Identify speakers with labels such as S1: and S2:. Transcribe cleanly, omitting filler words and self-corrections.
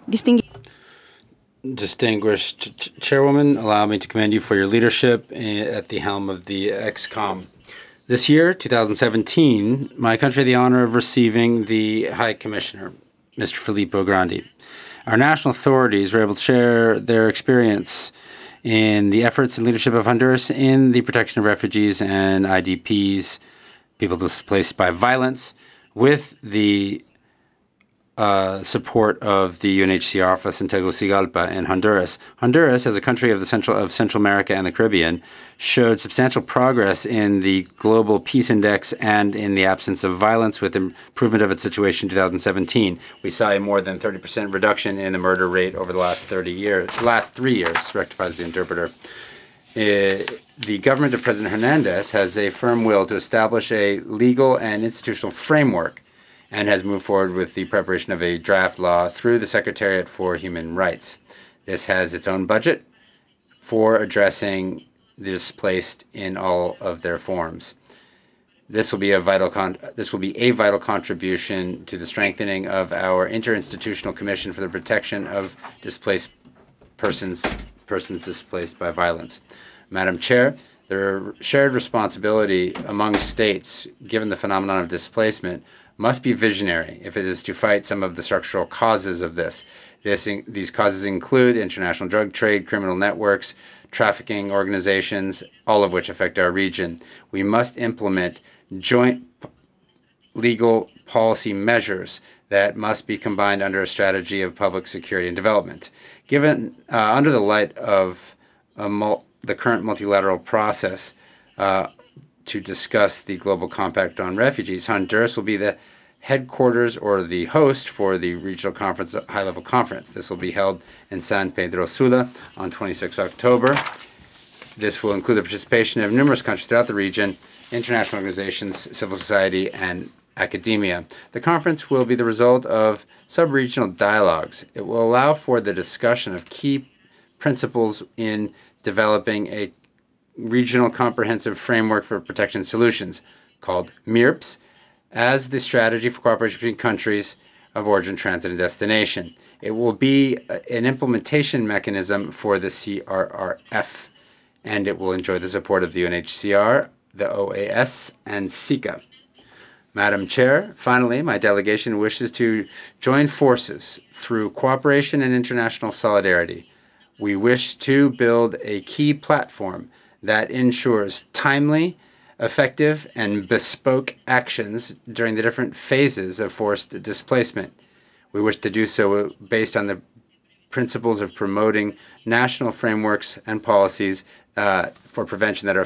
S1: Distinguished
S2: Distinguished Chairwoman, allow me to commend you for your leadership at the helm of the XCOM. This year, 2017, my country had the honor of receiving the High Commissioner, Mr. Filippo Grandi. Our national authorities were able to share their experience in the efforts and leadership of Honduras in the protection of refugees and IDPs, people displaced by violence, with the support of the UNHCR office in Tegucigalpa in Honduras. Honduras, as a country of Central America and the Caribbean, showed substantial progress in the Global Peace Index and in the absence of violence, with improvement of its situation in 2017. We saw a more than 30% reduction in the murder rate over the last 3 years, rectifies the interpreter. The government of President Hernandez has a firm will to establish a legal and institutional framework and has moved forward with the preparation of a draft law through the Secretariat for Human Rights. This has its own budget for addressing the displaced in all of their forms. This will be a vital contribution to the strengthening of our interinstitutional commission for the protection of displaced persons displaced by violence. Madam Chair, the shared responsibility among states, given the phenomenon of displacement, must be visionary if it is to fight some of the structural causes of this. These causes include international drug trade, criminal networks, trafficking organizations, all of which affect our region. We must implement joint legal policy measures that must be combined under a strategy of public security and development. Given under the light of the current multilateral process to discuss the Global Compact on Refugees, Honduras will be the headquarters or the host for the regional conference, high-level conference. This will be held in San Pedro Sula on 26 October. This will include the participation of numerous countries throughout the region, international organizations, civil society, and academia. The conference will be the result of sub-regional dialogues. It will allow for the discussion of key principles in developing a regional comprehensive framework for protection solutions, called MIRPS, as the strategy for cooperation between countries of origin, transit, and destination. It will be an implementation mechanism for the CRRF, and it will enjoy the support of the UNHCR, the OAS, and SICA. Madam Chair, finally, my delegation wishes to join forces through cooperation and international solidarity. We wish to build a key platform that ensures timely, effective, and bespoke actions during the different phases of forced displacement. We wish to do so based on the principles of promoting national frameworks and policies for prevention that are